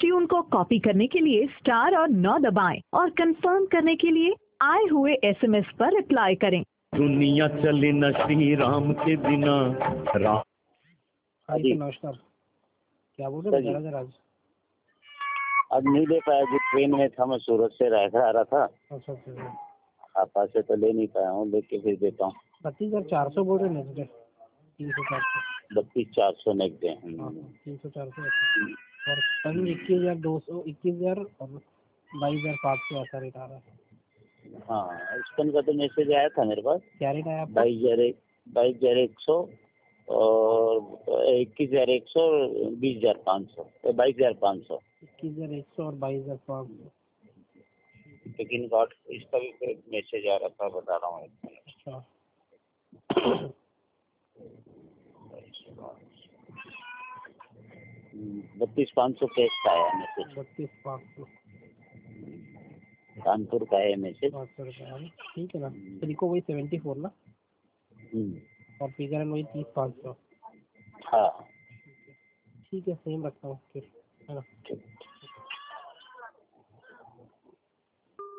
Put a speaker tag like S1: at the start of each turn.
S1: Tune को copy करने के लिए स्टार और 9 दबाएं और कंफर्म करने के लिए आए हुए एसएमएस पर रिप्लाई करें।
S2: दुनिया चले न श्री राम के बिना। राम
S3: नमस्कार, क्या बोल रहे हैं आज?
S4: अब नहीं ले पाया जी, ट्रेन में था, मैं सूरत से रह आ रहा था।
S3: अच्छा,
S4: आपा से तो ले नहीं पाया हूँ, लेके फिर देता हूँ।
S3: 32,400 बोल रहे हैं।
S4: 32,400 नेक्स्ट डे
S3: 300-400 और कभी 21,200, 21,000 और 22,500 ऐसा रेट आ रहा है।
S4: हाँ, स्पन का तो मैसेज आया था मेरे पास।
S3: क्या रेट आया?
S4: 22,100 और 21,100 और 20,500, 22,500।
S3: 21,100 और 22,500।
S4: लेकिन गॉड इसका भी मैसेज आ रहा था, बता रहा हूँ।
S3: अच्छा,
S4: 32,500 कैश का आया मैसेज।
S3: 32,500
S4: कानपुर का है मैसेज।
S3: 500 रुपया, ठीक है ना। रिको वही 74 ना, और फिगर वही 30,500।
S4: हाँ
S3: ठीक है, सेम रखता हूँ फिर, है ना।